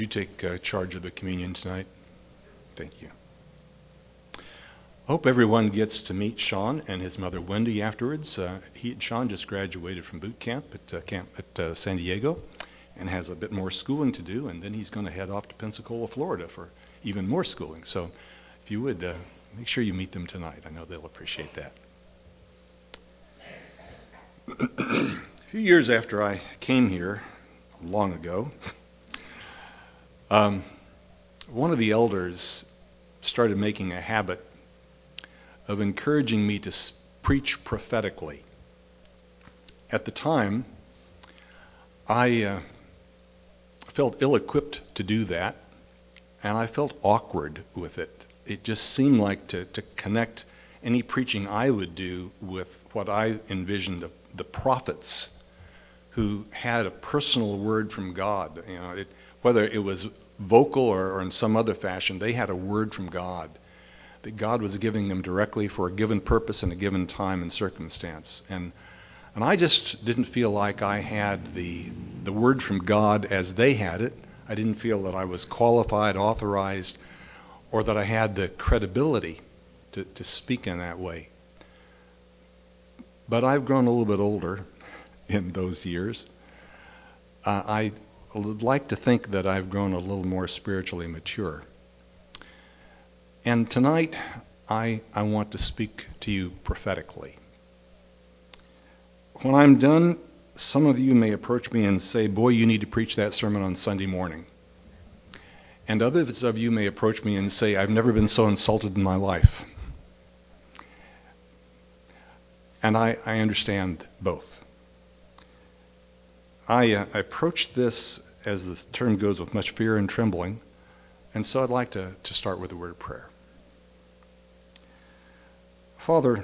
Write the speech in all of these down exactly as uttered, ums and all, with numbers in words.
You take uh, charge of the communion tonight. Thank you. I hope everyone gets to meet Sean and his mother Wendy afterwards. Uh, he, Sean just graduated from boot camp at uh, camp at uh, San Diego and has a bit more schooling to do, and then he's going to head off to Pensacola, Florida for even more schooling. So if you would, uh, make sure you meet them tonight. I know they'll appreciate that. A few years after I came here, long ago, um, one of the elders started making a habit of encouraging me to preach prophetically. At the time, I uh, felt ill-equipped to do that, and I felt awkward with it. It just seemed like to, to connect any preaching I would do with what I envisioned of the prophets who had a personal word from God. You know, it, whether it was vocal or, or in some other fashion, they had a word from God, that God was giving them directly for a given purpose and a given time and circumstance. And and I just didn't feel like I had the the word from God as they had it. I didn't feel that I was qualified, authorized, or that I had the credibility to, to speak in that way. But I've grown a little bit older in those years. Uh, I would like to think that I've grown a little more spiritually mature. And tonight, I, I want to speak to you prophetically. When I'm done, some of you may approach me and say, boy, you need to preach that sermon on Sunday morning. And others of you may approach me and say, I've never been so insulted in my life. And I, I understand both. I, uh, I approach this, as the term goes, with much fear and trembling. And so I'd like to, to start with a word of prayer. Father,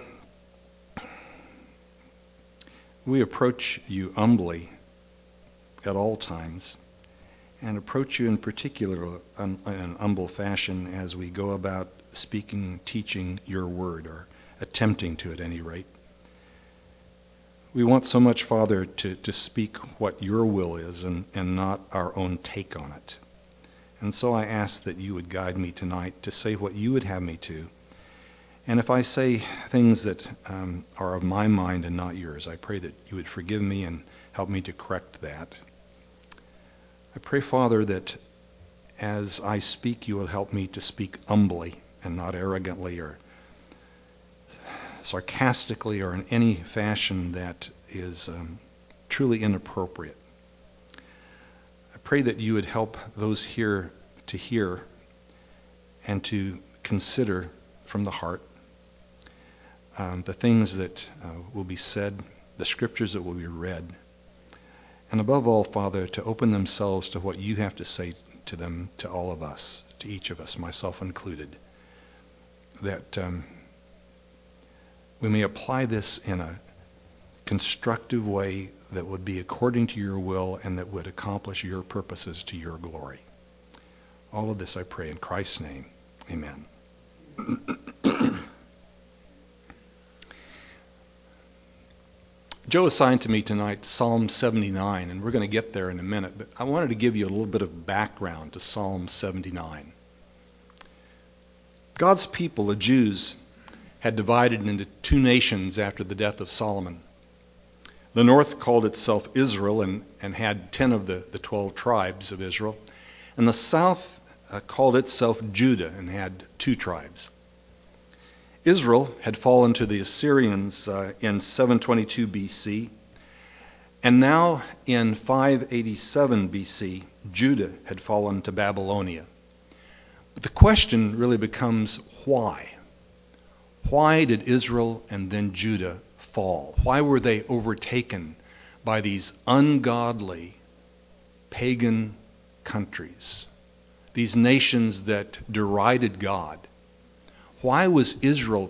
we approach you humbly at all times, and approach you in particular in an humble fashion as we go about speaking, teaching your word, or attempting to at any rate. We want so much, Father, to, to speak what your will is and, and not our own take on it. And so I ask that you would guide me tonight to say what you would have me to. And if I say things that um, are of my mind and not yours, I pray that you would forgive me and help me to correct that. I pray, Father, that as I speak, you will help me to speak humbly and not arrogantly or sarcastically or in any fashion that is um, truly inappropriate. I pray that you would help those here to hear and to consider from the heart Um, the things that uh, will be said, the scriptures that will be read, and above all, Father, to open themselves to what you have to say to them, to all of us, to each of us, myself included, that um, we may apply this in a constructive way that would be according to your will and that would accomplish your purposes to your glory. All of this I pray in Christ's name. Amen. Joe assigned to me tonight Psalm seventy-nine, and we're going to get there in a minute, but I wanted to give you a little bit of background to Psalm seventy-nine. God's people, the Jews, had divided into two nations after the death of Solomon. The north called itself Israel and, and had ten of the, the twelve tribes of Israel, and the south uh, called itself Judah and had two tribes. Israel had fallen to the Assyrians uh, in seven twenty-two B C, and now in five eighty-seven B C, Judah had fallen to Babylonia. But the question really becomes why? Why did Israel and then Judah fall? Why were they overtaken by these ungodly pagan countries, these nations that derided God? Why was Israel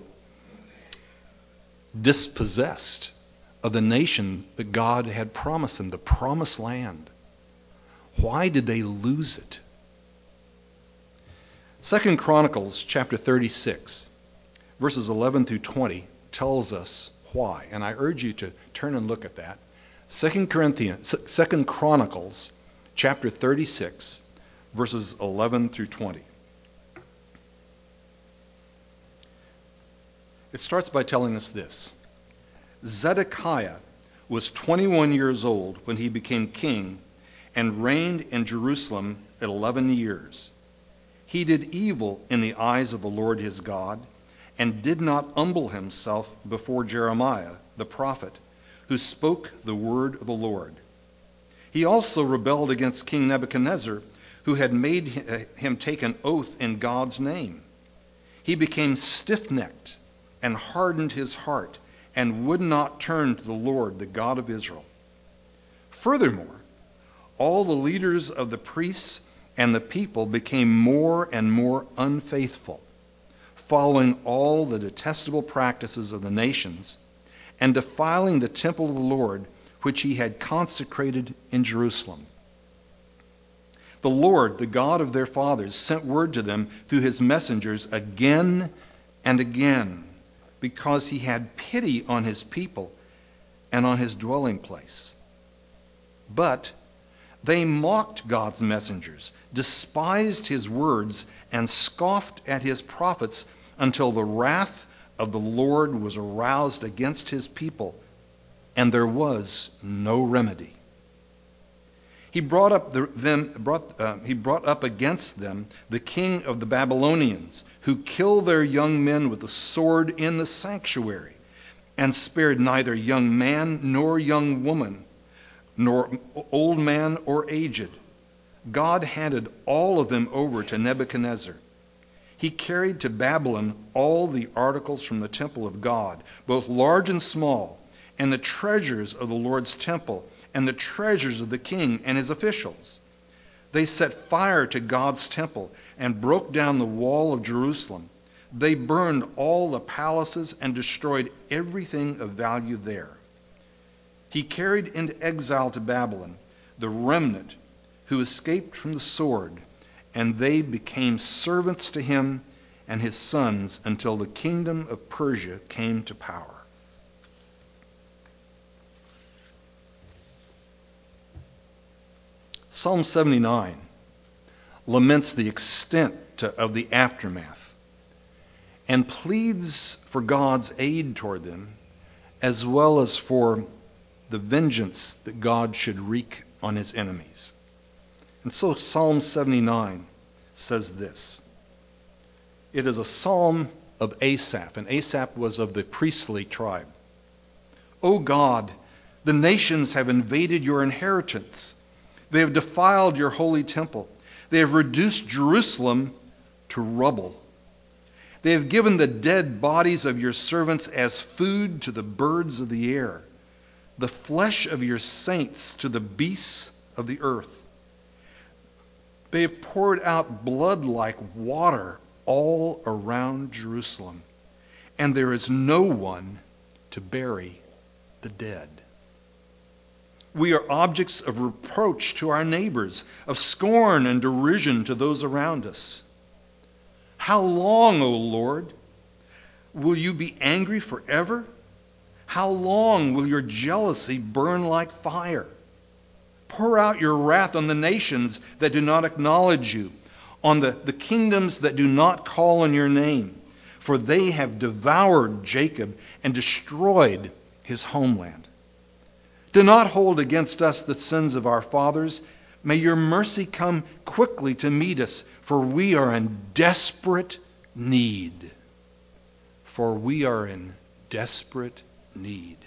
dispossessed of the nation that God had promised them, the promised land? Why did they lose it? Second Chronicles chapter thirty-six, verses eleven through twenty tells us why. And I urge you to turn and look at that. Second Corinthians, Second Chronicles chapter thirty-six, verses eleven through twenty. It starts by telling us this. Zedekiah was twenty-one years old when he became king and reigned in Jerusalem eleven years. He did evil in the eyes of the Lord his God and did not humble himself before Jeremiah the prophet, who spoke the word of the Lord. He also rebelled against King Nebuchadnezzar, who had made him take an oath in God's name. He became stiff-necked and hardened his heart and would not turn to the Lord, the God of Israel. Furthermore, all the leaders of the priests and the people became more and more unfaithful, following all the detestable practices of the nations and defiling the temple of the Lord, which he had consecrated in Jerusalem. The Lord, the God of their fathers, sent word to them through his messengers again and again, because he had pity on his people and on his dwelling place. But they mocked God's messengers, despised his words, and scoffed at his prophets until the wrath of the Lord was aroused against his people, and there was no remedy. He brought up the, them brought uh, he brought up against them the king of the Babylonians, who killed their young men with the sword in the sanctuary, and spared neither young man nor young woman, nor old man or aged. God handed all of them over to Nebuchadnezzar. He carried to Babylon all the articles from the temple of God, both large and small, and the treasures of the Lord's temple, and the treasures of the king and his officials. They set fire to God's temple and broke down the wall of Jerusalem. They burned all the palaces and destroyed everything of value there. He carried into exile to Babylon the remnant who escaped from the sword, and they became servants to him and his sons until the kingdom of Persia came to power. Psalm seventy-nine laments the extent to, of the aftermath and pleads for God's aid toward them, as well as for the vengeance that God should wreak on his enemies. And so Psalm seventy-nine says this. It is a psalm of Asaph, and Asaph was of the priestly tribe. O God, the nations have invaded your inheritance. They have defiled your holy temple. They have reduced Jerusalem to rubble. They have given the dead bodies of your servants as food to the birds of the air, the flesh of your saints to the beasts of the earth. They have poured out blood like water all around Jerusalem, and there is no one to bury the dead. We are objects of reproach to our neighbors, of scorn and derision to those around us. How long, O Lord, will you be angry forever? How long will your jealousy burn like fire? Pour out your wrath on the nations that do not acknowledge you, on the, the kingdoms that do not call on your name, for they have devoured Jacob and destroyed his homeland. Do not hold against us the sins of our fathers. May your mercy come quickly to meet us, for we are in desperate need. For we are in desperate need.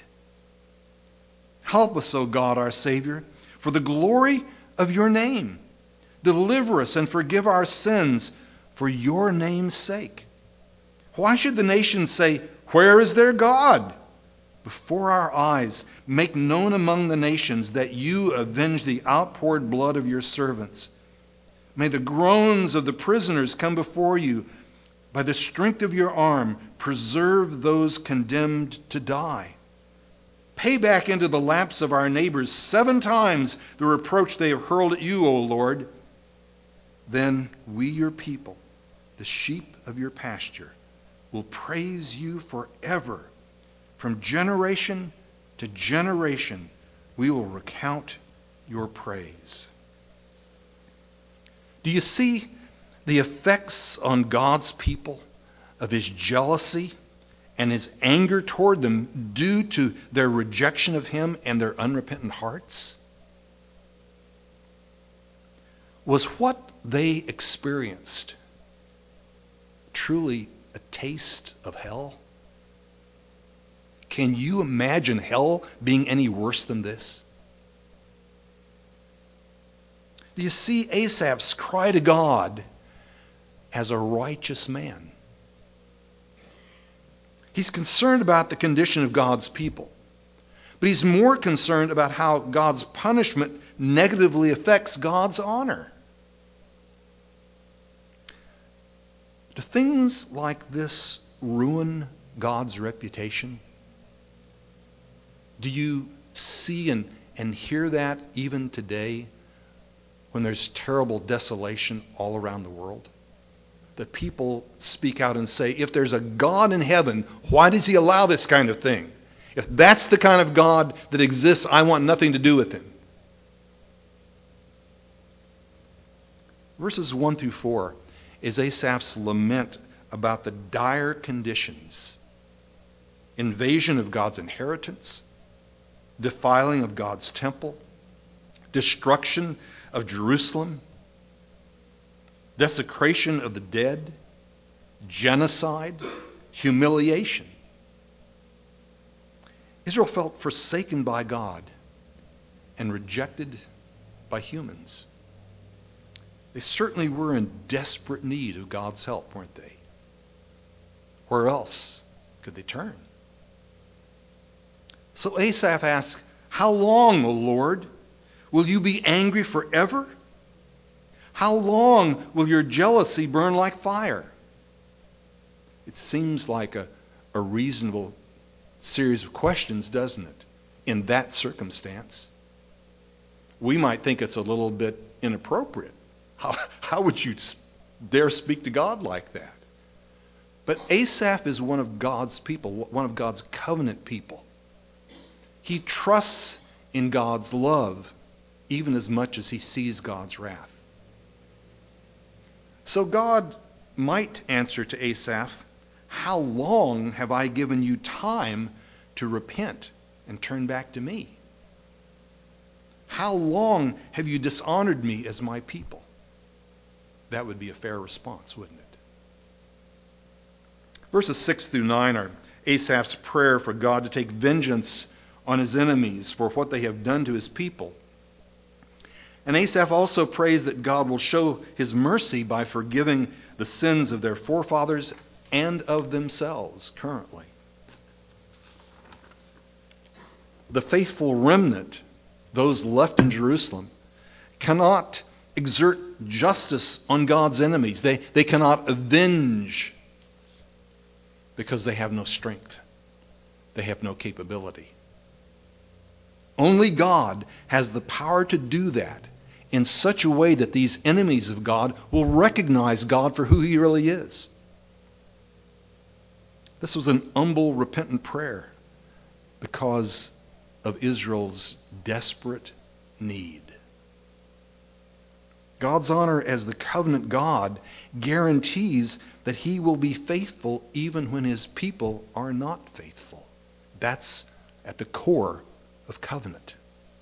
Help us, O God, our Savior, for the glory of your name. Deliver us and forgive our sins for your name's sake. Why should the nations say, "Where is their God?" Before our eyes, make known among the nations that you avenge the outpoured blood of your servants. May the groans of the prisoners come before you. By the strength of your arm, preserve those condemned to die. Pay back into the laps of our neighbors seven times the reproach they have hurled at you, O Lord. Then we, your people, the sheep of your pasture, will praise you forever. From generation to generation, we will recount your praise. Do you see the effects on God's people of his jealousy and his anger toward them due to their rejection of him and their unrepentant hearts? Was what they experienced truly a taste of hell? Can you imagine hell being any worse than this? Do you see Asaph's cry to God as a righteous man? He's concerned about the condition of God's people, but he's more concerned about how God's punishment negatively affects God's honor. Do things like this ruin God's reputation? Do you see and, and hear that even today when there's terrible desolation all around the world? That people speak out and say, if there's a God in heaven, why does he allow this kind of thing? If that's the kind of God that exists, I want nothing to do with him. Verses one through four is Asaph's lament about the dire conditions: invasion of God's inheritance, defiling of God's temple, destruction of Jerusalem, desecration of the dead, genocide, humiliation. Israel felt forsaken by God and rejected by humans. They certainly were in desperate need of God's help, weren't they? Where else could they turn? So Asaph asks, how long, O Lord, will you be angry forever? How long will your jealousy burn like fire? It seems like a, a reasonable series of questions, doesn't it, in that circumstance? We might think it's a little bit inappropriate. How, how would you dare speak to God like that? But Asaph is one of God's people, one of God's covenant people. He trusts in God's love even as much as he sees God's wrath. So God might answer to Asaph, how long have I given you time to repent and turn back to me? How long have you dishonored me as my people? That would be a fair response, wouldn't it? Verses six through nine are Asaph's prayer for God to take vengeance on his enemies for what they have done to his people. And Asaph also prays that God will show his mercy by forgiving the sins of their forefathers and of themselves currently. The faithful remnant, those left in Jerusalem, cannot exert justice on God's enemies. They, they cannot avenge because they have no strength. They have no capability. Only God has the power to do that in such a way that these enemies of God will recognize God for who he really is. This was an humble, repentant prayer because of Israel's desperate need. God's honor as the covenant God guarantees that he will be faithful even when his people are not faithful. That's at the core of covenant.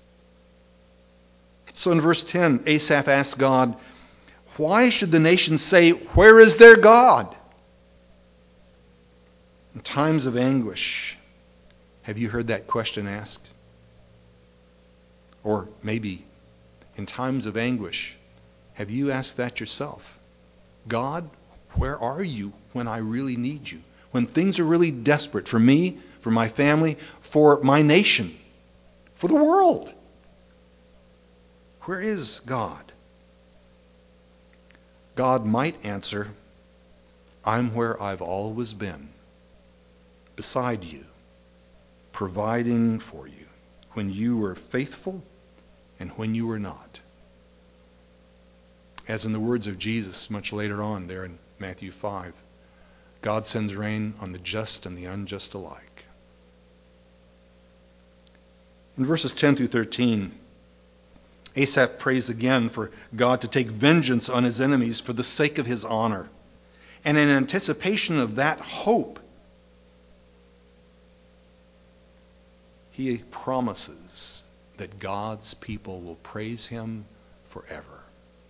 So in verse ten, Asaph asks God, why should the nations say, where is their God? In times of anguish, have you heard that question asked? Or maybe in times of anguish, have you asked that yourself? God, where are you when I really need you? When things are really desperate for me, for my family, for my nation, for the world? Where is God? God might answer, I'm where I've always been, beside you, providing for you when you were faithful and when you were not. As in the words of Jesus much later on there in Matthew five, God sends rain on the just and the unjust alike. In verses ten through thirteen, Asaph prays again for God to take vengeance on his enemies for the sake of his honor. And in anticipation of that hope, he promises that God's people will praise him forever.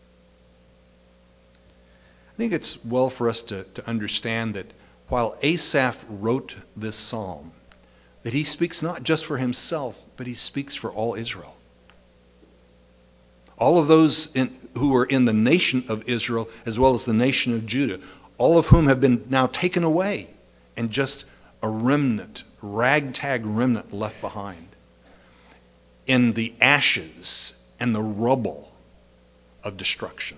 I think it's well for us to, to understand that while Asaph wrote this psalm, that he speaks not just for himself, but he speaks for all Israel. All of those in, who are in the nation of Israel, as well as the nation of Judah, all of whom have been now taken away, and just a remnant, ragtag remnant left behind in the ashes and the rubble of destruction.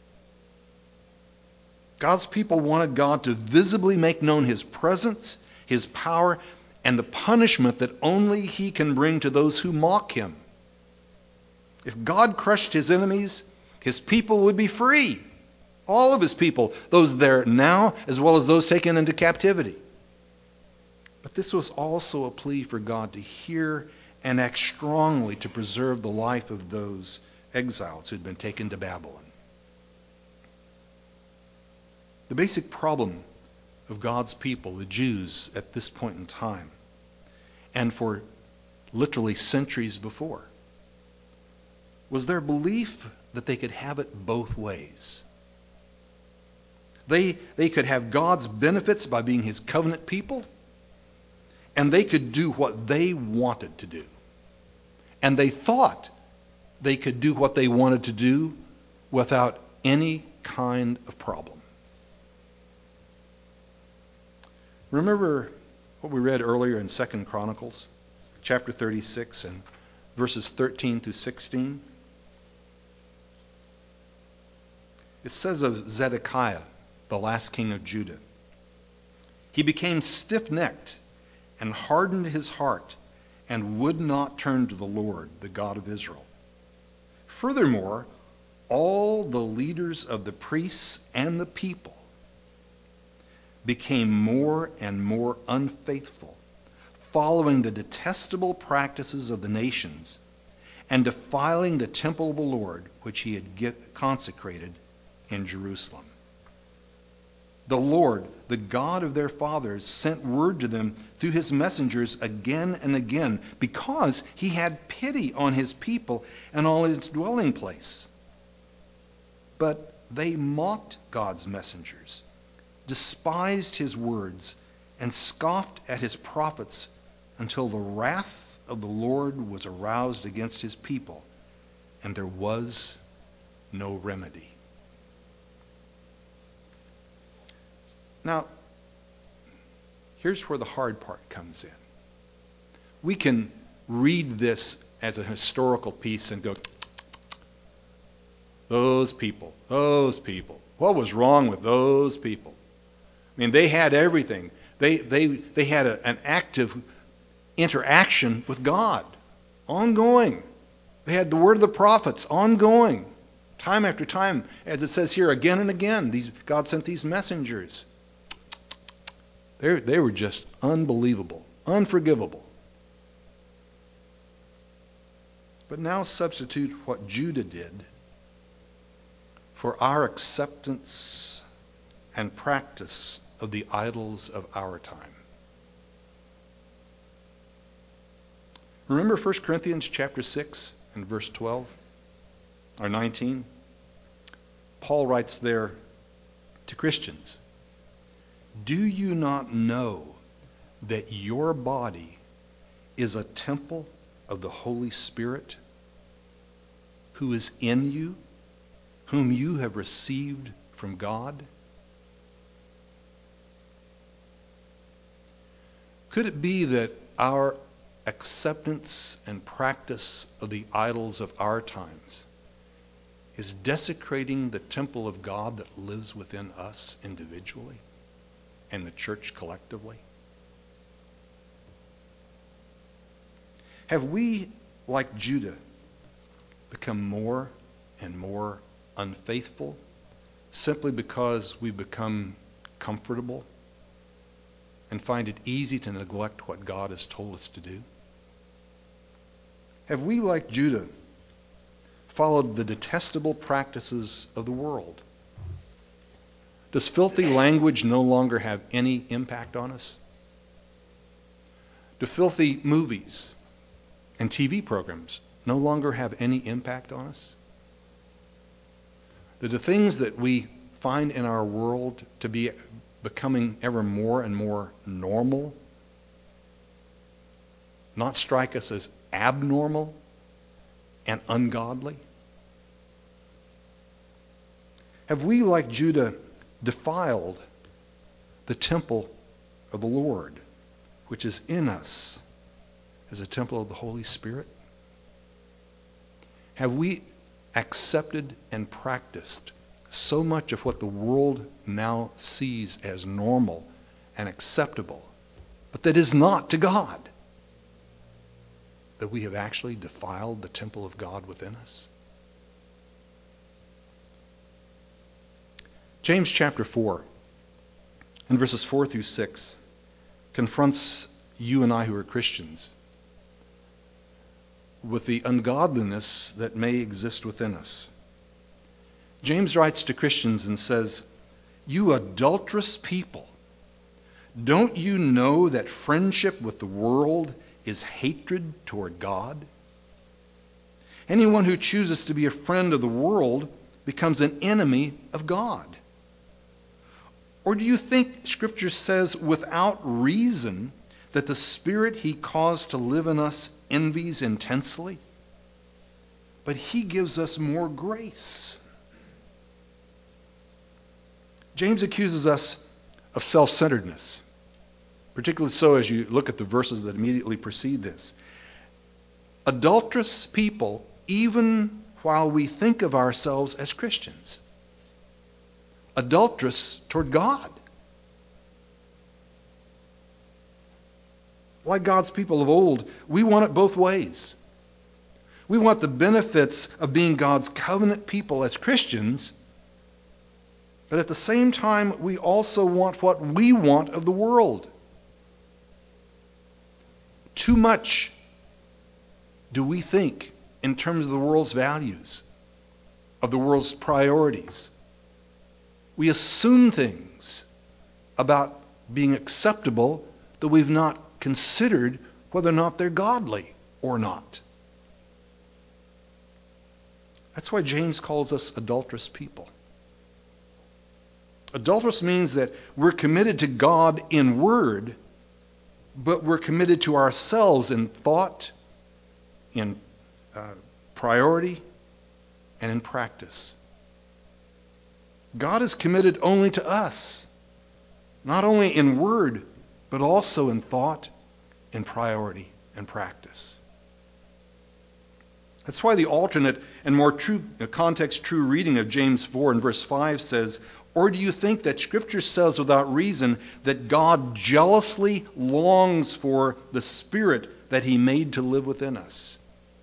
God's people wanted God to visibly make known his presence, his power, and the punishment that only he can bring to those who mock him. If God crushed his enemies, his people would be free. All of his people, those there now as well as those taken into captivity. But this was also a plea for God to hear and act strongly to preserve the life of those exiles who had been taken to Babylon. The basic problem of God's people, the Jews, at this point in time, and for literally centuries before, was their belief that they could have it both ways. They, they could have God's benefits by being his covenant people, and they could do what they wanted to do. And they thought they could do what they wanted to do without any kind of problem. Remember what we read earlier in Second Chronicles, chapter thirty-six, and verses thirteen through sixteen? It says of Zedekiah, the last king of Judah, he became stiff-necked and hardened his heart and would not turn to the Lord, the God of Israel. Furthermore, all the leaders of the priests and the people became more and more unfaithful, following the detestable practices of the nations and defiling the temple of the Lord, which he had get consecrated in Jerusalem. The Lord, the God of their fathers, sent word to them through his messengers again and again, because he had pity on his people and on his dwelling place. But they mocked God's messengers, despised his words, and scoffed at his prophets until the wrath of the Lord was aroused against his people, and there was no remedy. Now, here's where the hard part comes in. We can read this as a historical piece and go, those people, those people. What was wrong with those people? I mean, they had everything. They, they, they had a, an active interaction with God, ongoing. They had the word of the prophets, ongoing. Time after time, as it says here, again and again, these, God sent these messengers. They, they were just unbelievable, unforgivable. But now substitute what Judah did for our acceptance and practice of the idols of our time. Remember First Corinthians chapter six and verse twelve or nineteen? Paul writes there to Christians, "Do you not know that your body is a temple of the Holy Spirit who is in you, whom you have received from God?" Could it be that our acceptance and practice of the idols of our times is desecrating the temple of God that lives within us individually and the church collectively? Have we, like Judah, become more and more unfaithful simply because we've become comfortable and find it easy to neglect what God has told us to do? Have we, like Judah, followed the detestable practices of the world? Does filthy language no longer have any impact on us? Do filthy movies and T V programs no longer have any impact on us? Do the things that we find in our world to be becoming ever more and more normal not strike us as abnormal and ungodly? Have we, like Judah, defiled the temple of the Lord, which is in us as a temple of the Holy Spirit? Have we accepted and practiced so much of what the world now sees as normal and acceptable, but that is not to God, that we have actually defiled the temple of God within us? James chapter four, in verses four through six, confronts you and I who are Christians with the ungodliness that may exist within us. James writes to Christians and says, "You adulterous people, don't you know that friendship with the world is hatred toward God? Anyone who chooses to be a friend of the world becomes an enemy of God. Or do you think Scripture says without reason that the Spirit he caused to live in us envies intensely? But he gives us more grace." James accuses us of self-centeredness, particularly so as you look at the verses that immediately precede this. Adulterous people, even while we think of ourselves as Christians. Adulterous toward God. Like God's people of old, we want it both ways. We want the benefits of being God's covenant people as Christians, but at the same time, we also want what we want of the world. Too much do we think in terms of the world's values, of the world's priorities. We assume things about being acceptable that we've not considered whether or not they're godly or not. That's why James calls us adulterous people. Adulterous means that we're committed to God in word, but we're committed to ourselves in thought, in uh, priority, and in practice. God is committed only to us, not only in word, but also in thought, in priority, and practice. That's why the alternate and more true context true reading of James four and verse five says, "Or do you think that Scripture says without reason that God jealously longs for the Spirit that he made to live within us?"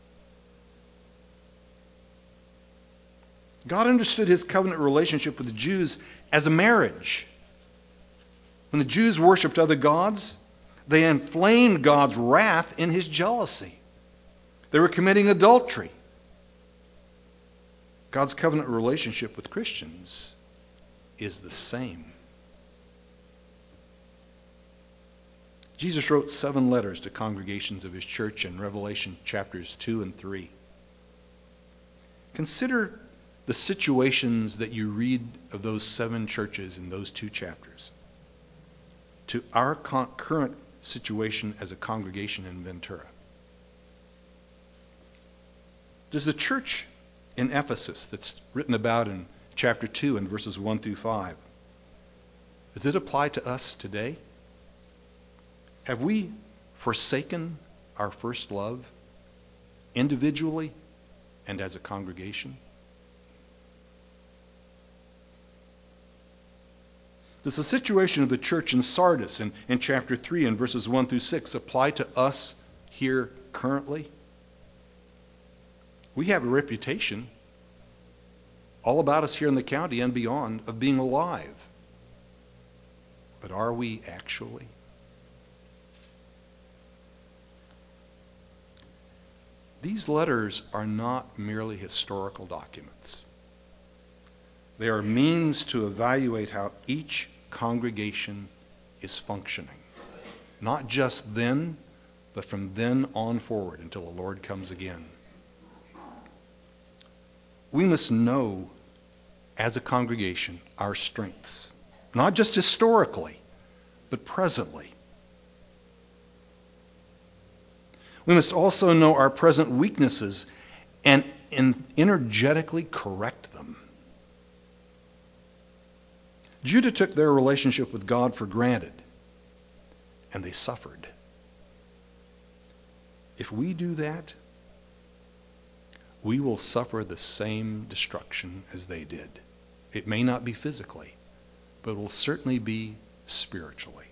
God understood his covenant relationship with the Jews as a marriage. When the Jews worshipped other gods, they inflamed God's wrath in his jealousy. They were committing adultery. God's covenant relationship with Christians is the same. Jesus wrote seven letters to congregations of his church in Revelation chapters two and three. Consider the situations that you read of those seven churches in those two chapters to our con- current situation as a congregation in Ventura. Does the church in Ephesus that's written about in chapter two and verses one through five, does it apply to us today? Have we forsaken our first love individually and as a congregation? Does the situation of the church in Sardis in, in chapter three and verses one through six apply to us here currently? We have a reputation all about us here in the county and beyond of being alive. But are we actually? These letters are not merely historical documents. They are means to evaluate how each congregation is functioning, not just then, but from then on forward until the Lord comes again. We must know, as a congregation, our strengths, not just historically, but presently. We must also know our present weaknesses and energetically correct them. Judah took their relationship with God for granted, and they suffered. If we do that, we will suffer the same destruction as they did. It may not be physically, but it will certainly be spiritually.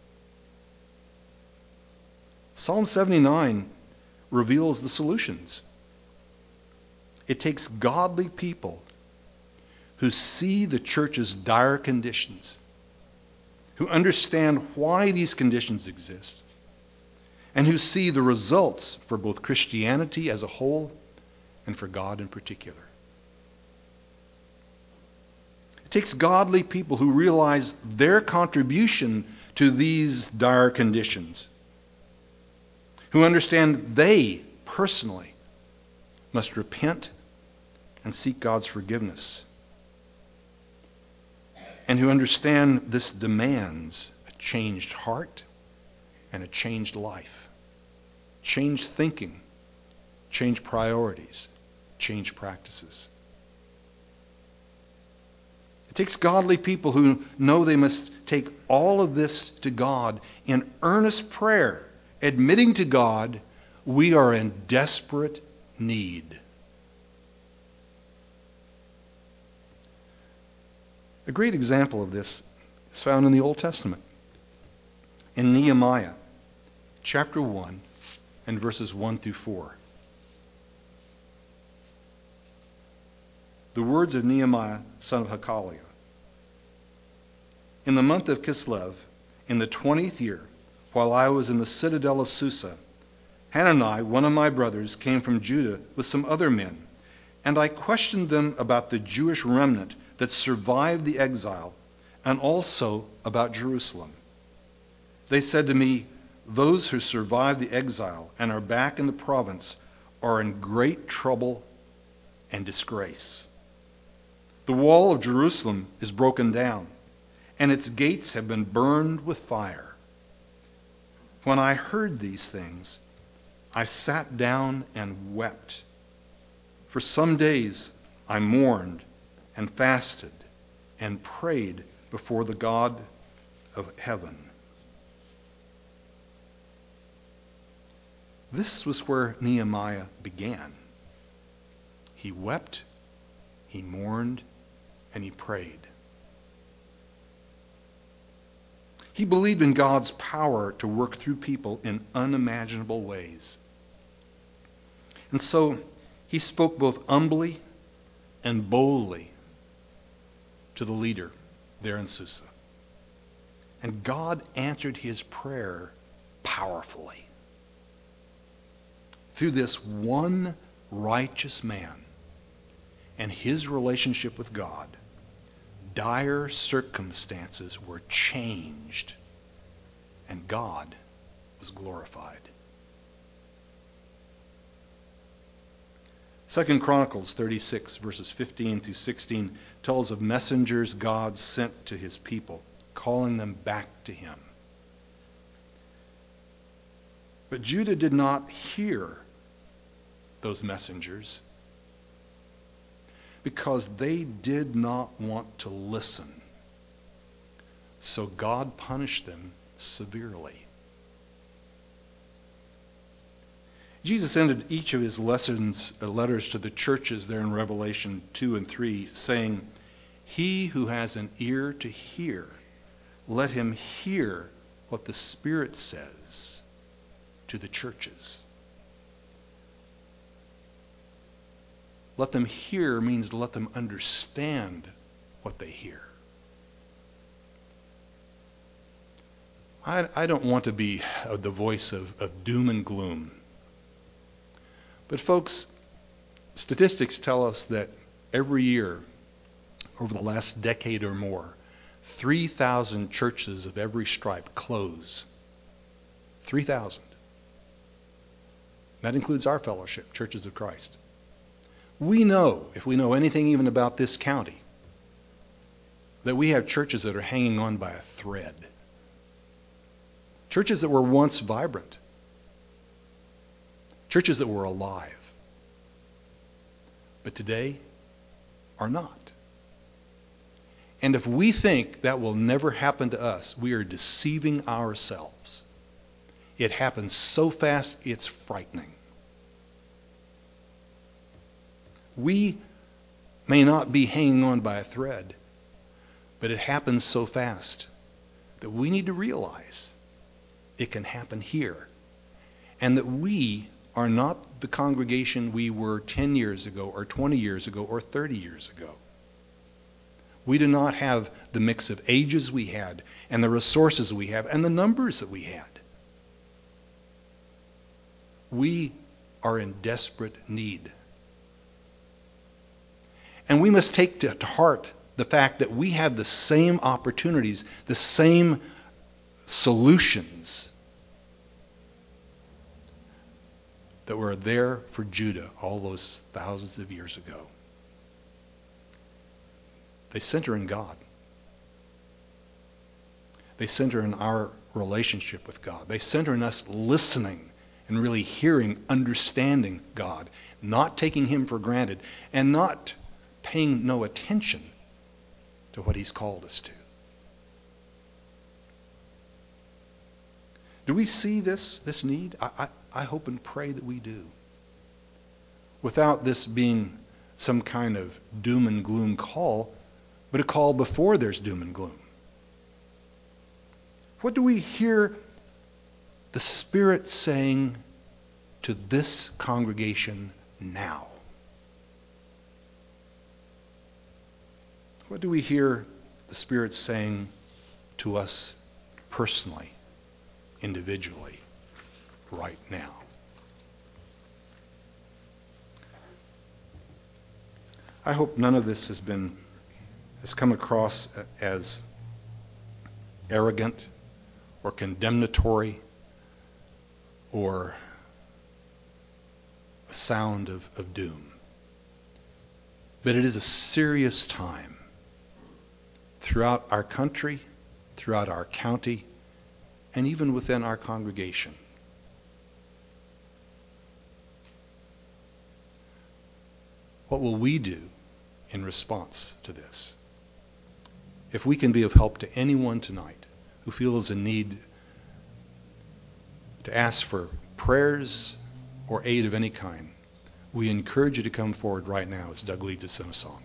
Psalm seventy-nine reveals the solutions. It takes godly people who see the church's dire conditions, who understand why these conditions exist, and who see the results for both Christianity as a whole and for God in particular. It takes godly people who realize their contribution to these dire conditions, who understand they personally must repent and seek God's forgiveness, and who understand this demands a changed heart and a changed life, changed thinking, changed priorities, changed practices. It takes godly people who know they must take all of this to God in earnest prayer, admitting to God we are in desperate need. A great example of this is found in the Old Testament, in Nehemiah, chapter one, and verses one through four. The words of Nehemiah, son of Hakaliah. In the month of Kislev, in the twentieth year, while I was in the citadel of Susa, Hanani, one of my brothers, came from Judah with some other men, and I questioned them about the Jewish remnant that survived the exile, and also about Jerusalem. They said to me, "Those who survived the exile and are back in the province are in great trouble and disgrace. The wall of Jerusalem is broken down, and its gates have been burned with fire." When I heard these things, I sat down and wept. For some days I mourned and fasted and prayed before the God of heaven. This was where Nehemiah began. He wept, he mourned, and he prayed. He believed in God's power to work through people in unimaginable ways. And so he spoke both humbly and boldly to the leader there in Susa. And God answered his prayer powerfully. Through this one righteous man and his relationship with God, dire circumstances were changed, and God was glorified. Second Chronicles thirty-six, verses fifteen through sixteen, tells of messengers God sent to his people, calling them back to him. But Judah did not hear those messengers because they did not want to listen. So God punished them severely. Jesus ended each of his lessons, uh, letters to the churches there in Revelation two and three, saying, "He who has an ear to hear, let him hear what the Spirit says to the churches." Let them hear means let them understand what they hear. I, I don't want to be uh, the voice of, of doom and gloom. But folks, statistics tell us that every year, over the last decade or more, three thousand churches of every stripe close. three thousand. That includes our fellowship, Churches of Christ. We know, if we know anything even about this county, that we have churches that are hanging on by a thread. Churches that were once vibrant. Churches that were alive. But today are not. And if we think that will never happen to us, we are deceiving ourselves. It happens so fast, it's frightening. We may not be hanging on by a thread, but it happens so fast that we need to realize it can happen here, and that we are not the congregation we were ten years ago or twenty years ago or thirty years ago. We do not have the mix of ages we had and the resources we have and the numbers that we had. We are in desperate need. And we must take to heart the fact that we have the same opportunities, the same solutions that were there for Judah all those thousands of years ago. They center in God. They center in our relationship with God. They center in us listening and really hearing, understanding God, not taking him for granted, and not paying no attention to what he's called us to. Do we see this, this need? I, I, I hope and pray that we do. Without this being some kind of doom and gloom call, but a call before there's doom and gloom. What do we hear the Spirit saying to this congregation now? What do we hear the Spirit saying to us personally, individually, right now? I hope none of this has been has come across as arrogant or condemnatory or a sound of, of doom. But it is a serious time throughout our country, throughout our county, and even within our congregation. What will we do in response to this? If we can be of help to anyone tonight who feels a need to ask for prayers or aid of any kind, we encourage you to come forward right now as Doug leads us in a song.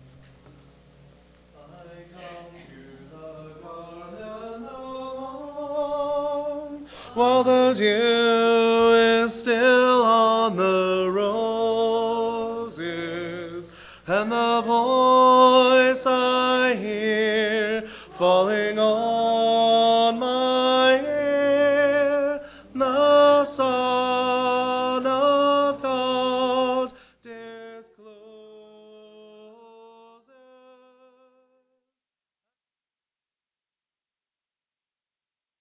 While the dew is still on the roses, and the